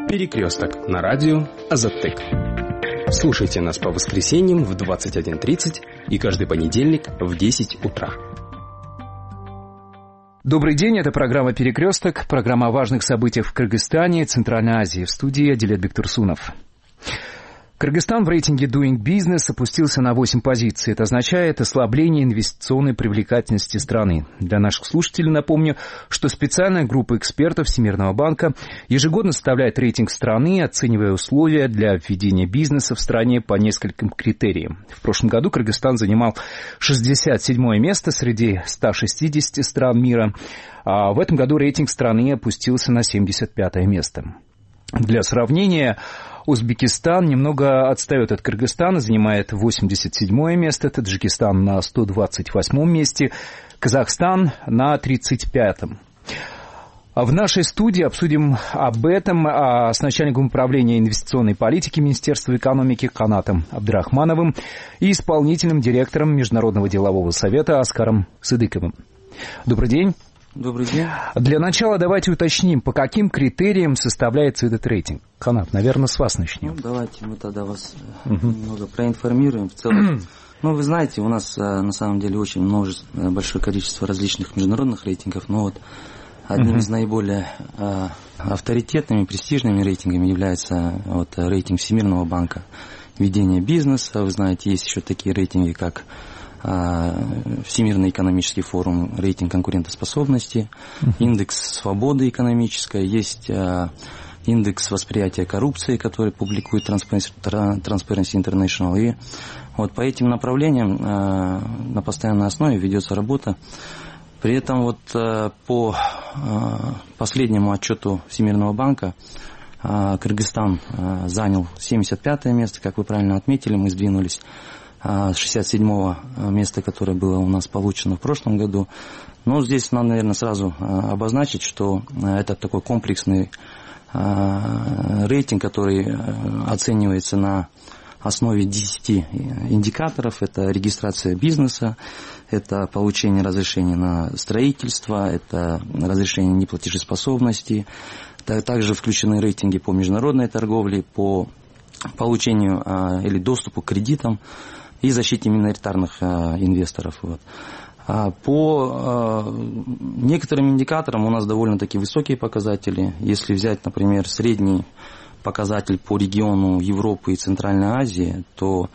Перекресток на радио Азаттек. Слушайте нас по воскресеньям в 21:30 и каждый понедельник в 10 утра. Добрый день, это программа «Перекресток», программа о важных событиях в Кыргызстане и Центральной Азии. В студии Адилет Бектурсунов. Кыргызстан в рейтинге Doing Business опустился на 8 позиций. Это означает ослабление инвестиционной привлекательности страны. Для наших слушателей напомню, что специальная группа экспертов Всемирного банка ежегодно составляет рейтинг страны, оценивая условия для введения бизнеса в стране по нескольким критериям. В прошлом году Кыргызстан занимал 67-е место среди 160 стран мира, а в этом году рейтинг страны опустился на 75-е место. Для сравнения, Узбекистан немного отстает от Кыргызстана, занимает 87-е место, Таджикистан на 128-м месте, Казахстан на 35-м. В нашей студии обсудим об этом с начальником управления инвестиционной политики Министерства экономики Канатом Абдрахмановым и исполнительным директором Международного делового совета Аскаром Сыдыковым. Добрый день. Добрый день. Для начала давайте уточним, по каким критериям составляется этот рейтинг. Канат, наверное, с вас начнем. Давайте мы тогда вас немного проинформируем. В целом, вы знаете, у нас на самом деле очень большое количество различных международных рейтингов, но вот одним из наиболее авторитетными, престижными рейтингами является рейтинг Всемирного банка ведения бизнеса. Вы знаете, есть еще такие рейтинги, как Всемирный экономический форум, рейтинг конкурентоспособности, индекс свободы экономической, есть индекс восприятия коррупции, который публикует Transparency International. И вот по этим направлениям на постоянной основе ведется работа. При этом по последнему отчету Всемирного банка Кыргызстан занял 75-е место, как вы правильно отметили, мы сдвинулись с 67-го места, которое было у нас получено в прошлом году. Но здесь надо, наверное, сразу обозначить, что это такой комплексный рейтинг, который оценивается на основе 10 индикаторов. Это регистрация бизнеса, это получение разрешения на строительство, это разрешение неплатежеспособности. Также включены рейтинги по международной торговле, по получению или доступу к кредитам и защите миноритарных инвесторов. По некоторым индикаторам у нас довольно-таки высокие показатели. Если взять, например, средний показатель по региону Европы и Центральной Азии, то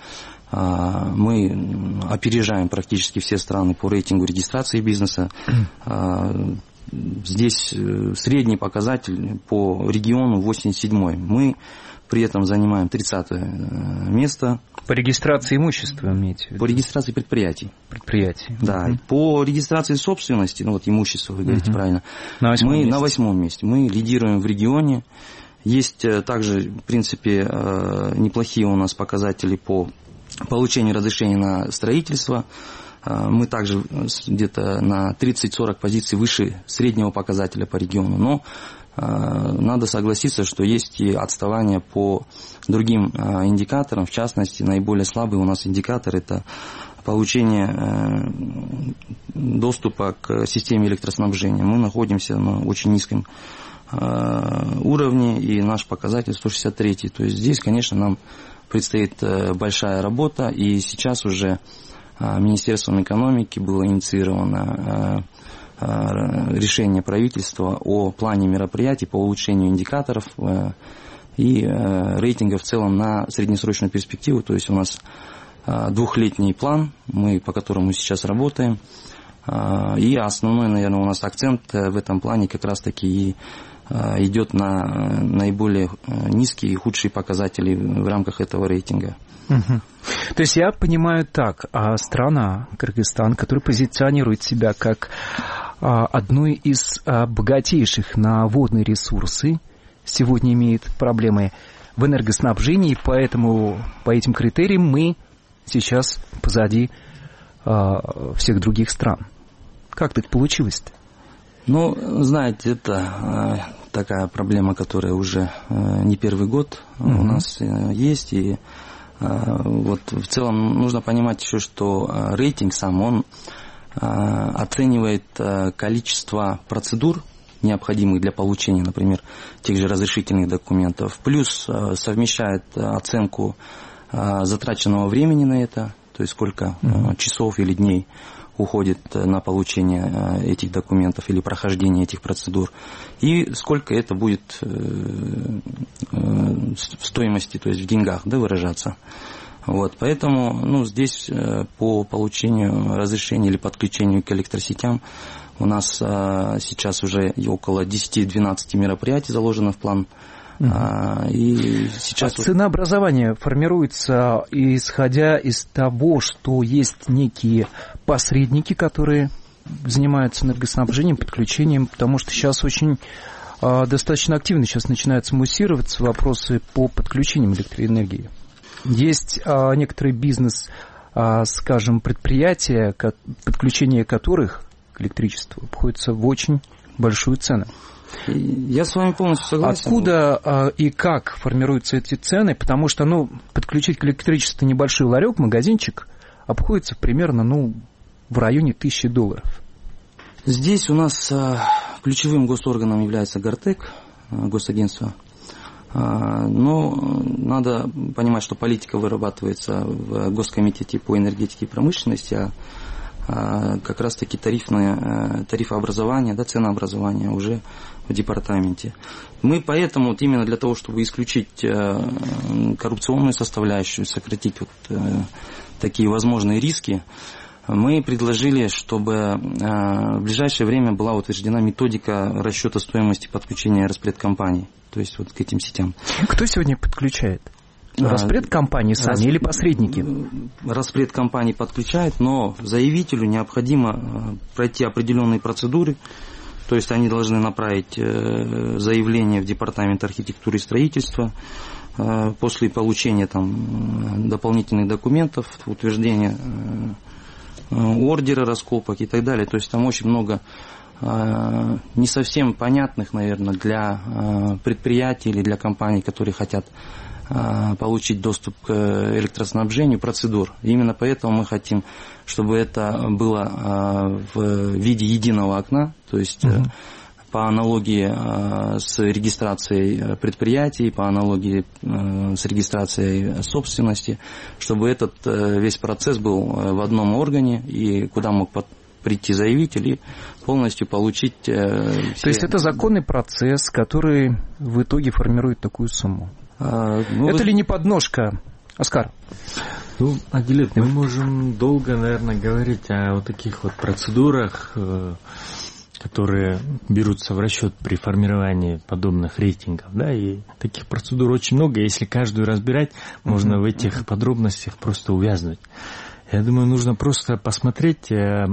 мы опережаем практически все страны по рейтингу регистрации бизнеса. Здесь средний показатель по региону 87-й. Мы при этом занимаем 30-е место. По регистрации имущества, имеете в виду? По регистрации предприятий. Да. По регистрации собственности, имущества, вы говорите правильно, мы на 8-м месте. Мы лидируем в регионе. Есть также, в принципе, неплохие у нас показатели по получению разрешения на строительство. Мы также где-то на 30-40 позиций выше среднего показателя по региону. Но надо согласиться, что есть и отставание по другим индикаторам. В частности, наиболее слабый у нас индикатор – это получение доступа к системе электроснабжения. Мы находимся на очень низком уровне, и наш показатель 163. То есть здесь, конечно, нам предстоит большая работа, и сейчас уже Министерством экономики было инициировано решение правительства о плане мероприятий по улучшению индикаторов и рейтинга в целом на среднесрочную перспективу. То есть у нас двухлетний план, по которому сейчас работаем. И основной, наверное, у нас акцент в этом плане как раз-таки и идет на наиболее низкие и худшие показатели в рамках этого рейтинга. То есть я понимаю так, страна Кыргызстан, которая позиционирует себя как одной из богатейших на водные ресурсы, сегодня имеет проблемы в энергоснабжении, поэтому по этим критериям мы сейчас позади всех других стран. Как так получилось-то? Знаете, это такая проблема, которая уже не первый год у нас есть. И в целом нужно понимать еще, что рейтинг сам, он оценивает количество процедур необходимых для получения, например, тех же разрешительных документов. Плюс совмещает оценку затраченного времени на это, то есть сколько часов или дней уходит на получение этих документов или прохождение этих процедур, и сколько это будет в стоимости, то есть в деньгах, да, выражаться. Вот, поэтому здесь по получению разрешения или подключению к электросетям у нас сейчас уже около 10-12 мероприятий заложено в план. И сейчас... Ценообразование формируется исходя из того, что есть некие посредники, которые занимаются энергоснабжением, подключением, потому что сейчас очень достаточно активно сейчас начинаются муссироваться вопросы по подключениям электроэнергии. Есть некоторый бизнес, скажем, предприятия, подключение которых к электричеству обходится в очень большую цену. Я с вами полностью согласен. Откуда и как формируются эти цены? Потому что, подключить к электричеству небольшой ларек, магазинчик обходится примерно, в районе $1000. Здесь у нас ключевым госорганом является ГОРТЭК, госагентство. Но надо понимать, что политика вырабатывается в Госкомитете по энергетике и промышленности, как раз-таки тарифообразование, ценообразование уже в департаменте. Мы поэтому, именно для того, чтобы исключить коррупционную составляющую, сократить такие возможные риски, мы предложили, чтобы в ближайшее время была утверждена методика расчета стоимости подключения распредкомпаний, то есть к этим сетям. Кто сегодня подключает? Распредкомпании сами или посредники? Распредкомпании подключают, но заявителю необходимо пройти определенные процедуры, то есть они должны направить заявление в Департамент архитектуры и строительства, после получения дополнительных документов, утверждения ордера раскопок и так далее. То есть там очень много не совсем понятных, наверное, для предприятий или для компаний, которые хотят получить доступ к электроснабжению, процедур. Именно поэтому мы хотим, чтобы это было в виде единого окна, то есть по аналогии с регистрацией предприятий, по аналогии с регистрацией собственности, чтобы этот весь процесс был в одном органе, и куда мог прийти заявитель и полностью получить все... То есть это законный процесс, который в итоге формирует такую сумму? Это ли не подножка, Оскар? Адилет, мы можем долго, наверное, говорить о таких процедурах, которые берутся в расчет при формировании подобных рейтингов, и таких процедур очень много, если каждую разбирать, можно в этих подробностях просто увязнуть. Я думаю, нужно просто посмотреть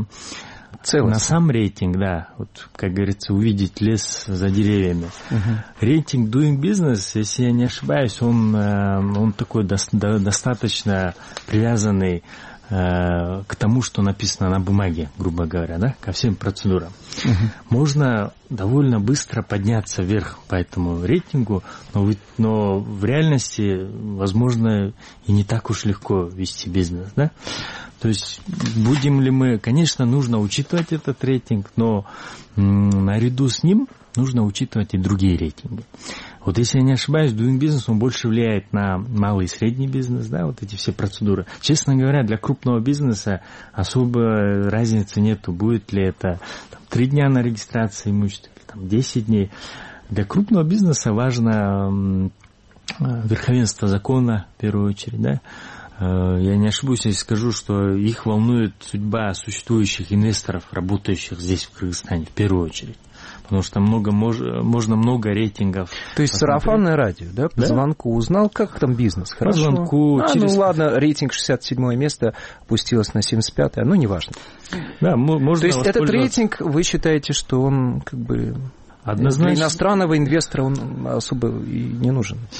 на сам рейтинг, как говорится, увидеть лес за деревьями. Рейтинг Doing Business, если я не ошибаюсь, он такой достаточно привязанный к тому, что написано на бумаге, грубо говоря, ко всем процедурам. Можно довольно быстро подняться вверх по этому рейтингу, но в реальности, возможно, и не так уж легко вести бизнес, То есть, будем ли мы... Конечно, нужно учитывать этот рейтинг, но наряду с ним нужно учитывать и другие рейтинги. Если я не ошибаюсь, Doing Business, он больше влияет на малый и средний бизнес, эти все процедуры. Честно говоря, для крупного бизнеса особо разницы нету, будет ли это 3 дня на регистрации имущества, или 10 дней. Для крупного бизнеса важно верховенство закона, в первую очередь, Я не ошибусь, если скажу, что их волнует судьба существующих инвесторов, работающих здесь, в Кыргызстане, в первую очередь. Потому что можно много рейтингов. То есть сарафанное радио, по звонку узнал, как там бизнес, хорошо? По звонку ладно, рейтинг 67 место опустилось на 75-е, неважно. Можно. То есть этот рейтинг, вы считаете, что он однозначно для иностранного инвестора он особо и не нужен?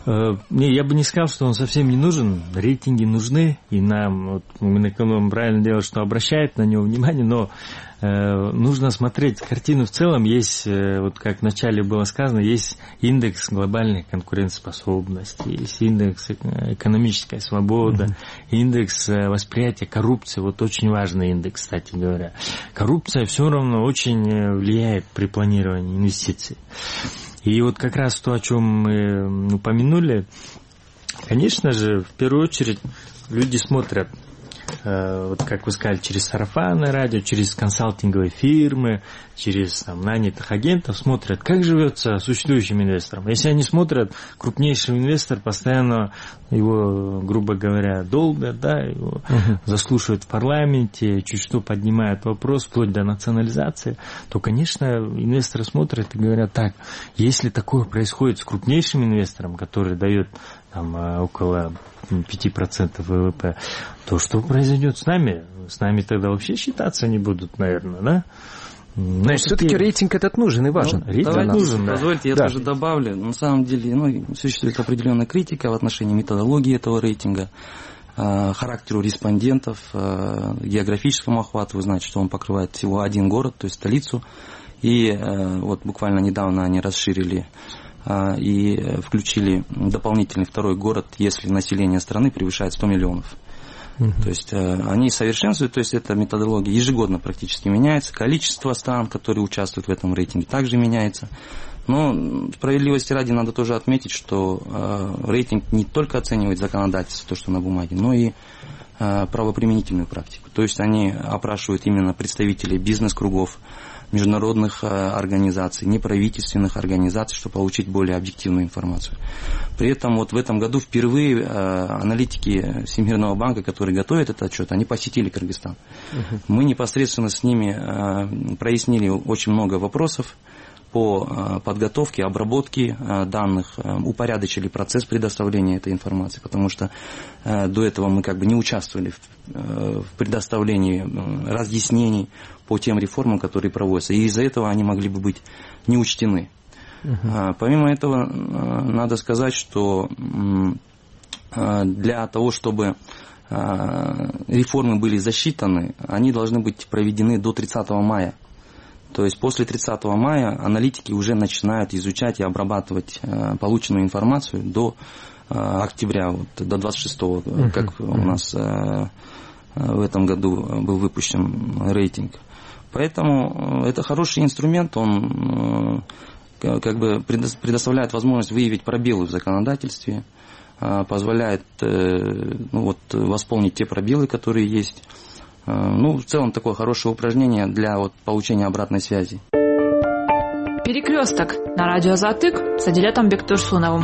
Я бы не сказал, что он совсем не нужен. Рейтинги нужны, и нам, вот, Минэконом правильно делает, что обращает на него внимание, но нужно смотреть картину в целом. Есть, вот как вначале было сказано, есть индекс глобальной конкурентоспособности, есть индекс экономической свободы, индекс восприятия коррупции. Вот очень важный индекс, кстати говоря. Коррупция все равно очень влияет при планировании инвестиций. И вот как раз то, о чем мы упомянули, конечно же, в первую очередь люди смотрят, вот как вы сказали, через сарафанное радио, через консалтинговые фирмы, через нанятых агентов, смотрят, как живется существующим инвесторам. Если они смотрят, крупнейший инвестор постоянно его, грубо говоря, долбят, да, его заслушивают в парламенте, чуть что поднимают вопрос, вплоть до национализации, то, конечно, инвесторы смотрят и говорят, так, если такое происходит с крупнейшим инвестором, который дает там около 5% ВВП, то что произойдет с нами? С нами тогда вообще считаться не будут, наверное, да? Значит, все-таки рейтинг этот нужен и важен. Рейтинг нужен, да. Позвольте, я тоже добавлю. На самом деле, существует определенная критика в отношении методологии этого рейтинга, характеру респондентов, географическому охвату. Вы знаете, что он покрывает всего один город, то есть столицу. И вот буквально недавно они расширили и включили дополнительный второй город, если население страны превышает 100 миллионов. То есть они совершенствуют, то есть эта методология ежегодно практически меняется, количество стран, которые участвуют в этом рейтинге, также меняется. Но справедливости ради надо тоже отметить, что рейтинг не только оценивает законодательство, то, что на бумаге, но и правоприменительную практику. То есть они опрашивают именно представителей бизнес-кругов, международных организаций, неправительственных организаций, чтобы получить более объективную информацию. При этом вот в этом году впервые аналитики Всемирного банка, которые готовят этот отчет, они посетили Кыргызстан. Мы непосредственно с ними прояснили очень много вопросов по подготовке, обработке данных, упорядочили процесс предоставления этой информации, потому что до этого мы как бы не участвовали в предоставлении разъяснений по тем реформам, которые проводятся, и из-за этого они могли бы быть не учтены. Помимо этого, надо сказать, что для того, чтобы реформы были засчитаны, они должны быть проведены до 30 мая. То есть после 30 мая аналитики уже начинают изучать и обрабатывать полученную информацию до октября, вот, до 26-го, как у нас в этом году был выпущен рейтинг. Поэтому это хороший инструмент, он как бы предоставляет возможность выявить пробелы в законодательстве, позволяет восполнить те пробелы, которые есть. В целом такое хорошее упражнение для получения обратной связи. Перекресток на радио Азаттык с Адилетом Бектурсуновым.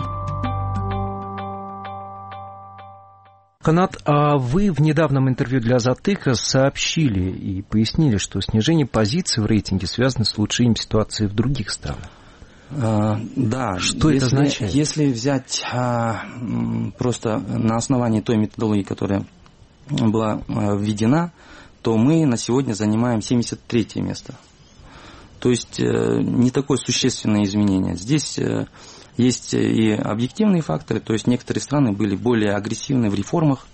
Канат, а вы в недавнем интервью для Азаттыка сообщили и пояснили, что снижение позиций в рейтинге связано с улучшением ситуации в других странах. Да. Что это означает? Если взять просто на основании той методологии, которая была введена, то мы на сегодня занимаем 73-е место. То есть не такое существенное изменение. Здесь есть и объективные факторы, то есть некоторые страны были более агрессивны в реформах.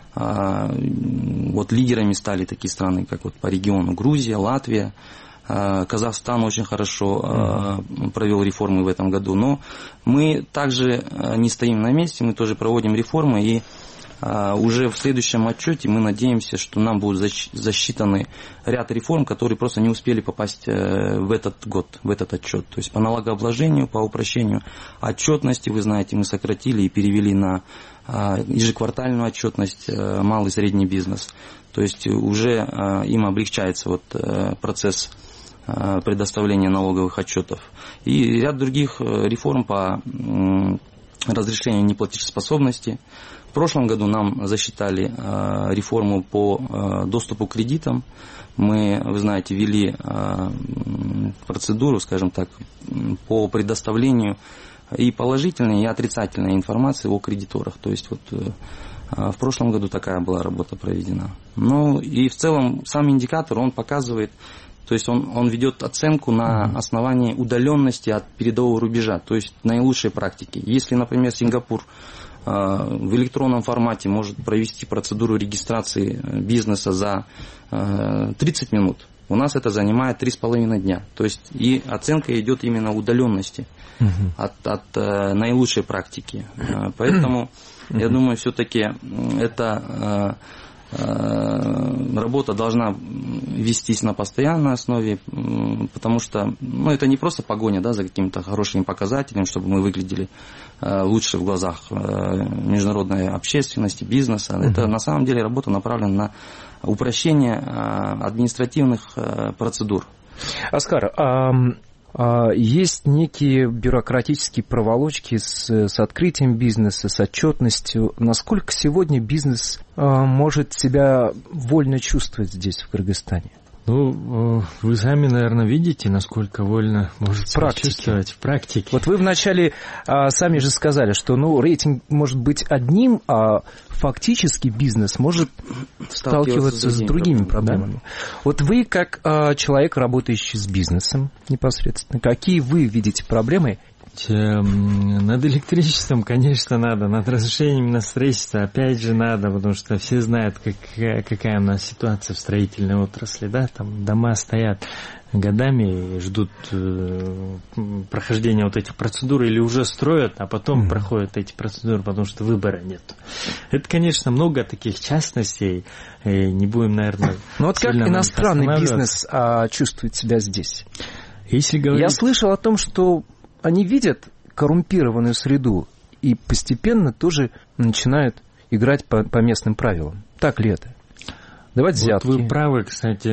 Вот лидерами стали такие страны, как вот по региону Грузия, Латвия. Казахстан очень хорошо провел реформы в этом году. Но мы также не стоим на месте, мы тоже проводим реформы, и уже в следующем отчете мы надеемся, что нам будут засчитаны ряд реформ, которые просто не успели попасть в этот год, в этот отчет. То есть по налогообложению, по упрощению отчетности, вы знаете, мы сократили и перевели на ежеквартальную отчетность малый и средний бизнес. То есть уже им облегчается процесс предоставления налоговых отчетов. И ряд других реформ по разрешению неплатежеспособности. В прошлом году нам засчитали реформу по доступу к кредитам. Мы, вы знаете, ввели процедуру, скажем так, по предоставлению и положительной, и отрицательной информации о кредиторах. То есть в прошлом году такая была работа проведена. Ну и в целом сам индикатор, он показывает То есть он ведет оценку на основании удаленности от передового рубежа, то есть наилучшей практики. Если, например, Сингапур в электронном формате может провести процедуру регистрации бизнеса за 30 минут, у нас это занимает 3,5 дня. То есть и оценка идет именно удаленности от наилучшей практики. Поэтому я думаю, все-таки эта работа должна вестись на постоянной основе, потому что это не просто погоня, да, за какими-то хорошими показателями, чтобы мы выглядели лучше в глазах международной общественности, бизнеса. Это на самом деле работа направлена на упрощение административных процедур. Оскар, есть некие бюрократические проволочки с открытием бизнеса, с отчетностью. Насколько сегодня бизнес может себя вольно чувствовать здесь, в Кыргызстане? Ну, вы сами, наверное, видите, насколько вольно может себя чувствовать в практике. Вот вы вначале сами же сказали, что рейтинг может быть одним, а фактически бизнес может сталкиваться с другими проблемами. Да? Вот вы, как человек, работающий с бизнесом непосредственно, какие вы видите проблемы? Над электричеством, конечно, надо, над разрешением на строительство опять же надо, потому что все знают, какая у нас ситуация в строительной отрасли, да, там дома стоят годами и ждут прохождения вот этих процедур или уже строят, а потом проходят эти процедуры, потому что выбора нет. Это, конечно, много таких частностей, и не будем, наверное... Но вот как иностранный бизнес чувствует себя здесь? Если говорить... Я слышал о том, что они видят коррумпированную среду и постепенно тоже начинают играть по местным правилам. Так ли это? Давать взятки. Вот вы правы, кстати.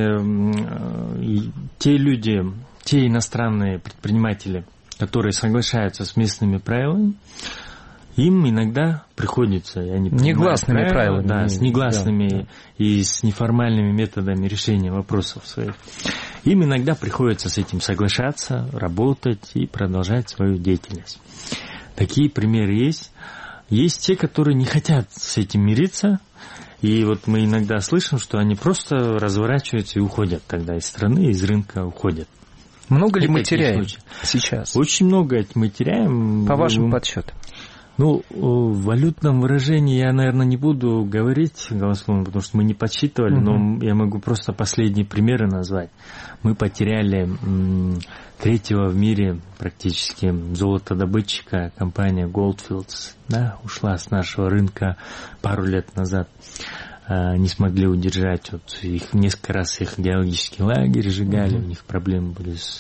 Те люди, те иностранные предприниматели, которые соглашаются с местными правилами, им иногда приходится, негласными правилами. Да, с негласными и с неформальными методами решения вопросов своих. Им иногда приходится с этим соглашаться, работать и продолжать свою деятельность. Такие примеры есть. Есть те, которые не хотят с этим мириться. И вот мы иногда слышим, что они просто разворачиваются и уходят тогда из страны, из рынка уходят. Много ли мы теряем сейчас? Очень много мы теряем. По вашим подсчетам. Ну, в валютном выражении я, наверное, не буду говорить голословно, потому что мы не подсчитывали, но я могу просто последние примеры назвать. Мы потеряли третьего в мире практически золотодобытчика, компания Goldfields, да, ушла с нашего рынка пару лет назад. Не смогли удержать, вот их несколько раз их геологический лагерь сжигали, у них проблемы были с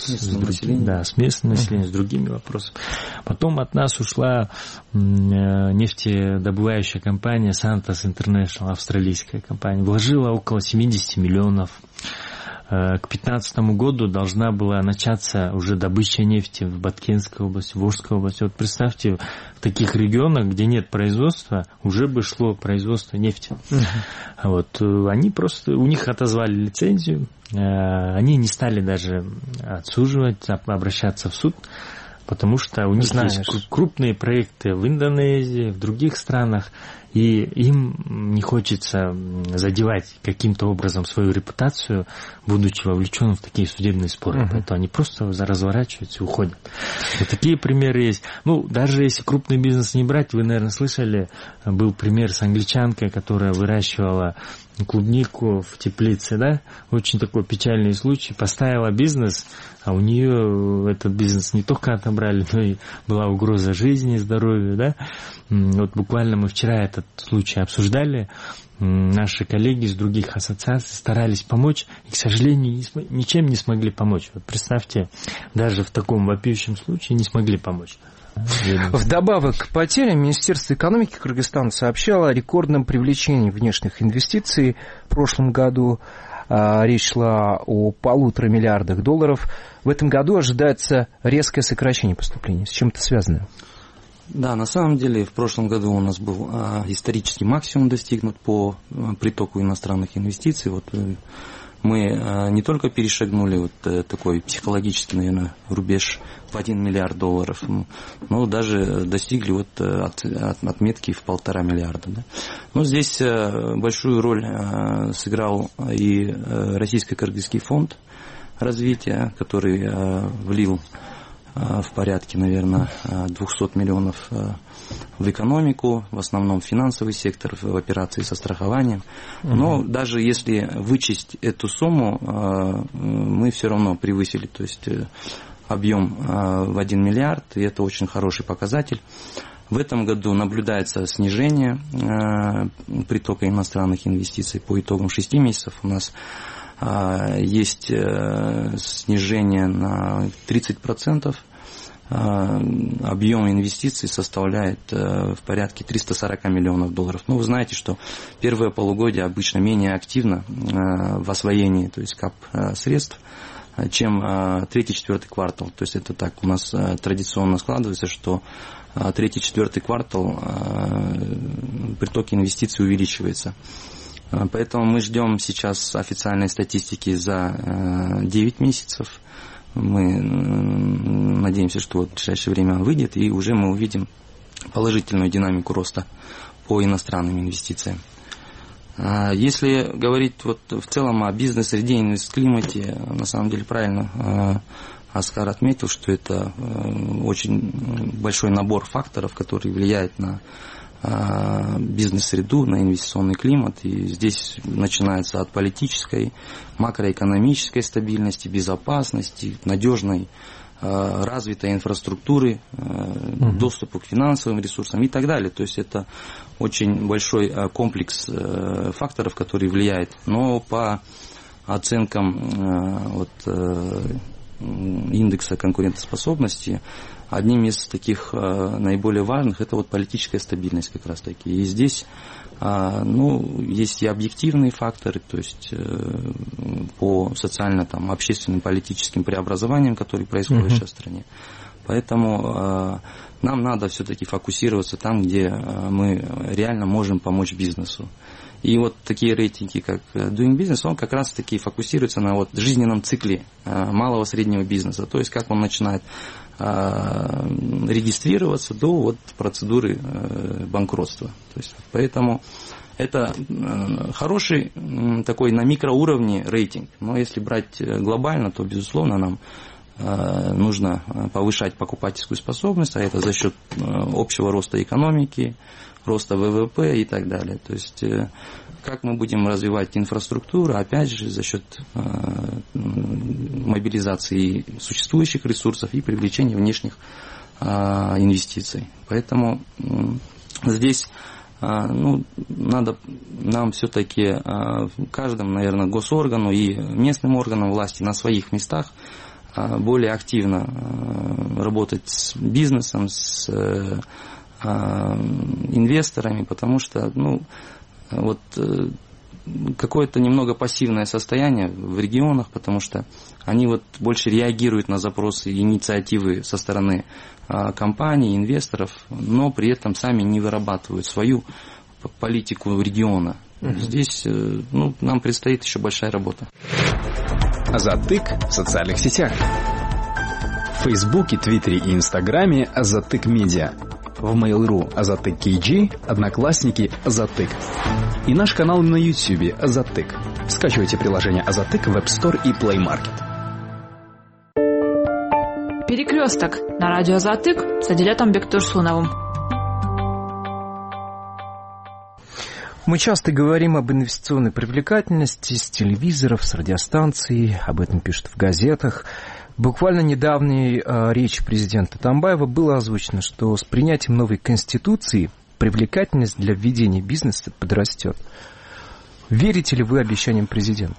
местным населением, с другими вопросами. Потом от нас ушла нефтедобывающая компания Santos International, австралийская компания, вложила около 70 миллионов. К 2015 году должна была начаться уже добыча нефти в Баткенской области, в Волжской области. Вот представьте, в таких регионах, где нет производства, уже бы шло производство нефти. Вот, они просто, у них отозвали лицензию, они не стали даже отсуживать, обращаться в суд, потому что у них есть крупные проекты в Индонезии, в других странах, и им не хочется задевать каким-то образом свою репутацию, будучи вовлеченным в такие судебные споры. Поэтому они просто разворачиваются и уходят. Вот такие примеры есть. Ну, даже если крупный бизнес не брать, вы, наверное, слышали, был пример с англичанкой, которая выращивала клубнику в теплице, да? Очень такой печальный случай. Поставила бизнес, а у нее этот бизнес не только отобрали, но и была угроза жизни, здоровью, да? Вот буквально мы вчера этот случай обсуждали. Наши коллеги из других ассоциаций старались помочь и, к сожалению, ничем не смогли помочь. Вот представьте, даже в таком вопиющем случае не смогли помочь. Вдобавок к потерям, Министерство экономики Кыргызстана сообщало о рекордном привлечении внешних инвестиций в прошлом году. Речь шла о $1,5 миллиарда. В этом году ожидается резкое сокращение поступлений. С чем это связано? Да, на самом деле в прошлом году у нас был исторический максимум достигнут по притоку иностранных инвестиций. Вот мы не только перешагнули вот такой психологический, наверное, рубеж в $1 миллиард, но даже достигли вот отметки в 1,5 миллиарда. Да. Но здесь большую роль сыграл и Российско-Кыргызский фонд развития, который влил в порядке, наверное, 200 миллионов в экономику, в основном в финансовый сектор, в операции со страхованием. Но даже если вычесть эту сумму, мы все равно превысили, то есть объем в 1 миллиард, и это очень хороший показатель. В этом году наблюдается снижение притока иностранных инвестиций. По итогам 6 месяцев у нас есть снижение на 30%. Объем инвестиций составляет в порядке $340 миллионов. Ну, вы знаете, что первое полугодие обычно менее активно в освоении, то есть кап средств, чем 3-4 квартал. То есть это так у нас традиционно складывается, что 3-4 квартал приток инвестиций увеличивается. Поэтому мы ждем сейчас официальной статистики за 9 месяцев. Мы надеемся, что в ближайшее время она выйдет, и уже мы увидим положительную динамику роста по иностранным инвестициям. Если говорить вот в целом о бизнес-среде и инвест-климате, на самом деле правильно Оскар отметил, что это очень большой набор факторов, которые влияют на бизнес-среду, на инвестиционный климат. И здесь начинается от политической, макроэкономической стабильности, безопасности, надежной, развитой инфраструктуры, доступу к финансовым ресурсам и так далее. То есть это очень большой комплекс факторов, которые влияют. Но по оценкам индекса конкурентоспособности, одним из таких наиболее важных это вот политическая стабильность как раз таки. И здесь есть и объективные факторы, то есть по социально-общественным политическим преобразованиям, которые происходят сейчас в стране. Поэтому нам надо все-таки фокусироваться там, где мы реально можем помочь бизнесу. И вот такие рейтинги, как Doing Business, он как раз таки фокусируется на жизненном цикле малого среднего бизнеса. То есть как он начинает регистрироваться до процедуры банкротства. То есть, поэтому это хороший такой на микроуровне рейтинг. Но если брать глобально, то, безусловно, нам нужно повышать покупательскую способность, а это за счет общего роста экономики, роста ВВП и так далее. То есть как мы будем развивать инфраструктуру, опять же, за счет мобилизации существующих ресурсов и привлечения внешних инвестиций. Поэтому здесь надо нам все-таки каждому, наверное, госоргану и местным органам власти на своих местах более активно работать с бизнесом, с инвесторами, потому что какое-то немного пассивное состояние в регионах, потому что они больше реагируют на запросы и инициативы со стороны компаний, инвесторов, но при этом сами не вырабатывают свою политику региона. Здесь нам предстоит еще большая работа. Азаттык в социальных сетях. В Фейсбуке, Твиттере и Инстаграме Азаттык Медиа. В Mail.ru Азаттык KG, Одноклассники Азаттык. И наш канал на YouTube Азаттык. Скачивайте приложение Азаттык в App Store и Play Market. Перекресток на радио Азаттык с Адилетом Бектурсуновым. Мы часто говорим об инвестиционной привлекательности с телевизоров, с радиостанций, об этом пишут в газетах. Буквально недавней речи президента Атамбаева было озвучено, что с принятием новой конституции привлекательность для введения бизнеса подрастет. Верите ли вы обещаниям президента?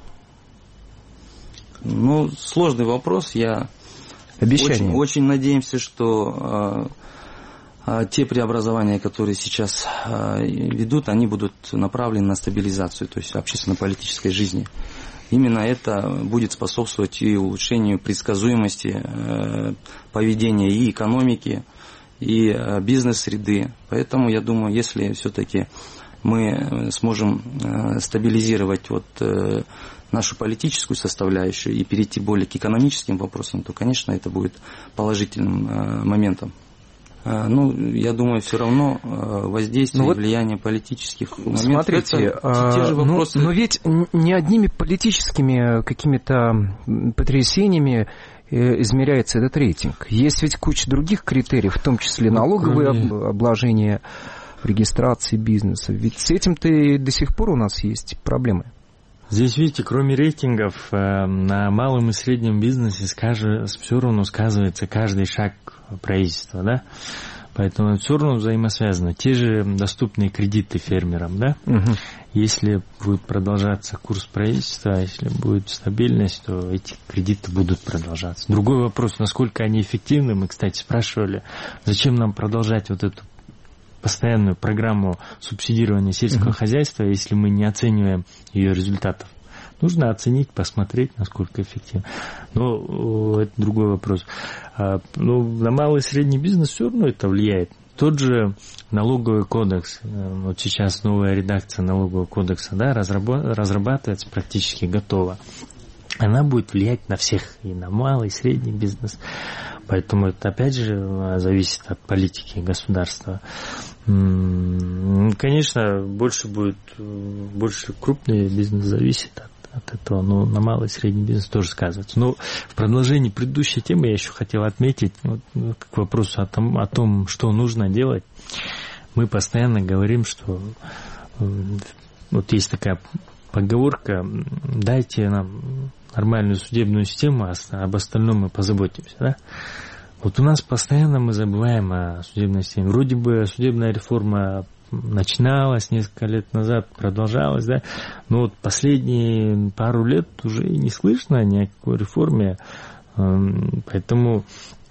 Сложный вопрос. Очень надеемся, что те преобразования, которые сейчас ведут, они будут направлены на стабилизацию, то есть общественно-политической жизни. Именно это будет способствовать и улучшению предсказуемости поведения и экономики, и бизнес-среды. Поэтому я думаю, если все-таки мы сможем стабилизировать нашу политическую составляющую и перейти более к экономическим вопросам, то, конечно, это будет положительным моментом. Я думаю, все равно воздействие, влияние политических моментов. Смотрите, это те же вопросы. Но ведь не одними политическими какими-то потрясениями измеряется этот рейтинг. Есть ведь куча других критериев, в том числе налоговые обложения, регистрации бизнеса. Ведь с этим-то и до сих пор у нас есть проблемы. Здесь, видите, кроме рейтингов, на малом и среднем бизнесе все равно сказывается каждый шаг правительства, да? Поэтому все равно взаимосвязано. Те же доступные кредиты фермерам, да? Угу. Если будет продолжаться курс правительства, если будет стабильность, то эти кредиты будут продолжаться. Другой вопрос, насколько они эффективны. Мы, кстати, спрашивали, зачем нам продолжать эту постоянную программу субсидирования сельского хозяйства, если мы не оцениваем ее результатов. Нужно оценить, посмотреть, насколько эффективно. Но это другой вопрос. На малый и средний бизнес все равно это влияет. Тот же налоговый кодекс, вот сейчас новая редакция налогового кодекса, да, разрабатывается, практически готова. Она будет влиять на всех, и на малый, и средний бизнес. Поэтому это, опять же, зависит от политики государства. Конечно, больше крупный бизнес зависит от этого, но на малый и средний бизнес тоже сказывается. Но в продолжении предыдущей темы я еще хотел отметить, к вопросу о том, что нужно делать. Мы постоянно говорим, что есть такая поговорка: дайте нам нормальную судебную систему, а об остальном мы позаботимся, да? У нас постоянно мы забываем о судебной системе. Вроде бы судебная реформа начиналась несколько лет назад, продолжалась, да? Но последние пару лет уже не слышно ни о какой реформе. Поэтому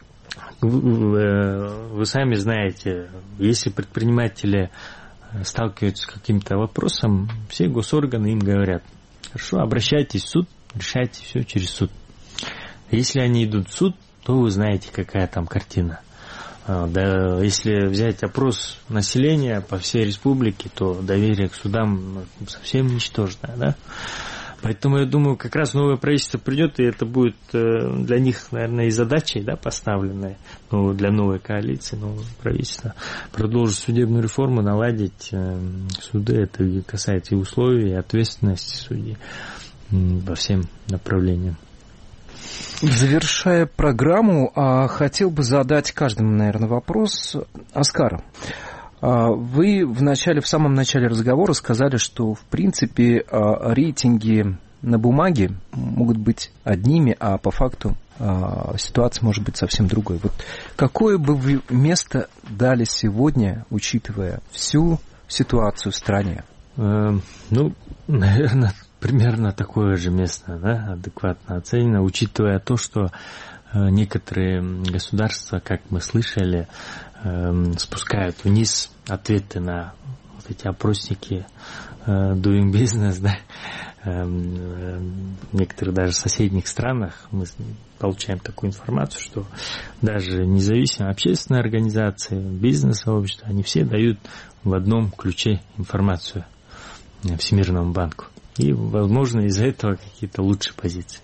вы сами знаете, если предприниматели сталкиваются с каким-то вопросом, все госорганы им говорят: хорошо, обращайтесь в суд, решайте все через суд. Если они идут в суд, то вы знаете, какая там картина. Если взять опрос населения по всей республике, то доверие к судам совсем ничтожное, да? Поэтому я думаю, как раз новое правительство придет, и это будет для них, наверное, и задачей, да, поставленной, для новой коалиции, нового правительства, продолжить судебную реформу, наладить суды. Это касается и условий, и ответственности судей по всем направлениям. Завершая программу, хотел бы задать каждому, наверное, вопрос. Оскар, вы в самом начале разговора сказали, что, в принципе, рейтинги на бумаге могут быть одними, а по факту ситуация может быть совсем другой. Какое бы вы место дали сегодня, учитывая всю ситуацию в стране? Наверное, примерно такое же место, да, адекватно оценено, учитывая то, что некоторые государства, как мы слышали, спускают вниз ответы на эти опросники Doing Business, да. В некоторых даже соседних странах мы получаем такую информацию, что даже независимые общественные организации, бизнес-сообщества, они все дают в одном ключе информацию Всемирному банку. И, возможно, из-за этого какие-то лучшие позиции.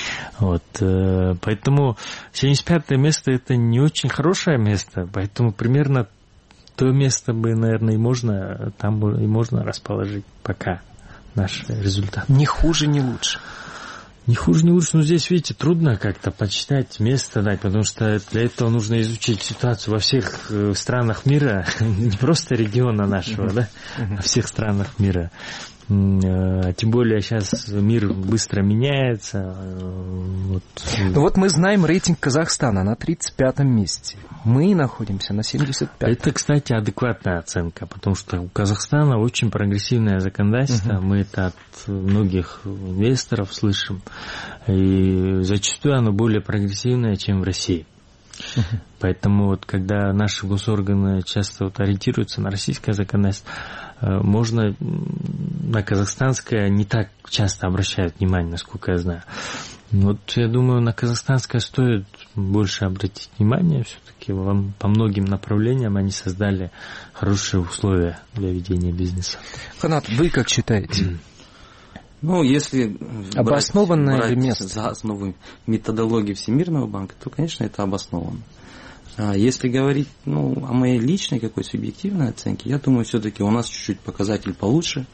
Поэтому 75-е место – это не очень хорошее место, поэтому примерно то место бы, наверное, там и можно расположить пока наш результат. Не хуже, не лучше. Не хуже, не лучше. Но здесь, видите, трудно как-то подсчитать место дать, потому что для этого нужно изучить ситуацию во всех странах мира, не просто региона нашего, да, а всех странах мира. Тем более сейчас мир быстро меняется. Мы знаем рейтинг Казахстана на 35-м месте. Мы находимся на 75-м. Это, кстати, адекватная оценка, потому что у Казахстана очень прогрессивное законодательство. Мы это от многих инвесторов слышим. И зачастую оно более прогрессивное, чем в России. Поэтому когда наши госорганы часто ориентируются на российское законодательство, можно на казахстанское не так часто обращают внимание, насколько я знаю. Я думаю, на казахстанское стоит больше обратить внимание. Все-таки по многим направлениям они создали хорошие условия для ведения бизнеса. Канат, вы как считаете? Ну, если обоснованное ли место? За основу методологии Всемирного банка, то, конечно, это обосновано. Если говорить о моей личной какой-то субъективной оценке, я думаю, все-таки у нас чуть-чуть показатель получше.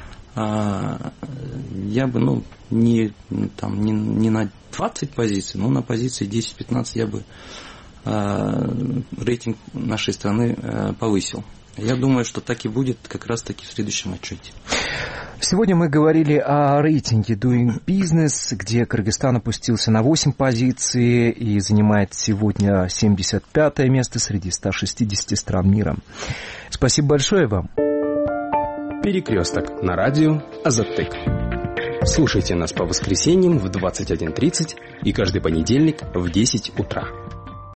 Я бы не на 20 позиций, но на позиции 10-15 я бы рейтинг нашей страны повысил. Я думаю, что так и будет как раз-таки в следующем отчете. Сегодня мы говорили о рейтинге Doing Business, где Кыргызстан опустился на 8 позиций и занимает сегодня 75-е место среди 160 стран мира. Спасибо большое вам. Перекресток на радио Азаттык. Слушайте нас по воскресеньям в 21:30 и каждый понедельник в 10 утра.